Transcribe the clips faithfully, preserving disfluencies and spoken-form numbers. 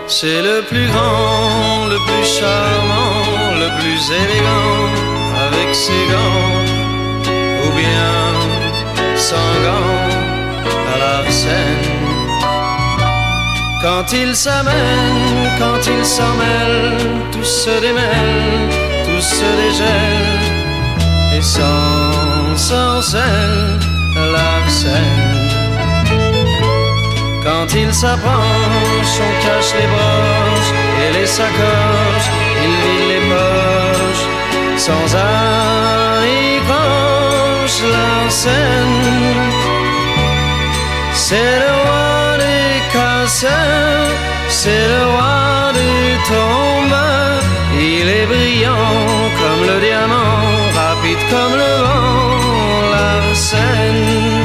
C'est le plus grand, le plus charmant, le plus élégant, avec ses gants, ou bien sans gants, à l'Arsène. Quand il s'amène, quand il s'en mêle, tout se démêle, tout se dégèle, et sans, sans scène, à l'Arsène. Quand il s'approche, on cache les broches et les sacoches, il vide les poches, sans art il croche l'enseigne. C'est le roi des casseurs, c'est le roi des tombeurs. Il est brillant comme le diamant, rapide comme le vent, l'Arsène.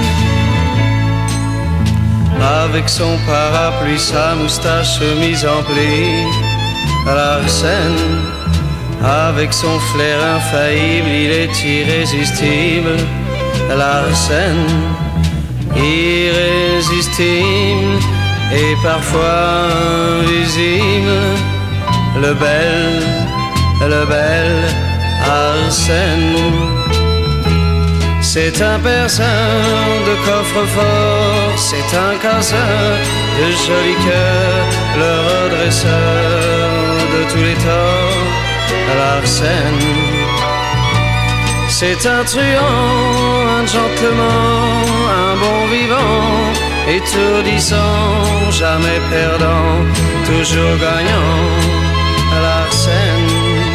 Avec son parapluie, sa moustache mise en pli, à l'Arsène. Avec son flair infaillible, il est irrésistible, à l'Arsène. Irrésistible et parfois invisible, le bel, le bel Arsène. C'est un perceur de coffre-fort, c'est un casseur de jolis cœurs, le redresseur de tous les torts, à l'Arsène. C'est un truand, un gentleman, un bon vivant, étourdissant, jamais perdant, toujours gagnant, à l'Arsène.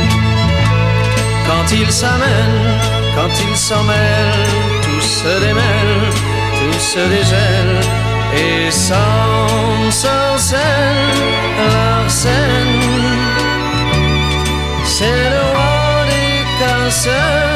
Quand il s'amène, quand il s'en mêle, tout se démêle, tout se dégèle, et sans, sans scène, l'Arsène. C'est le roi des casseurs,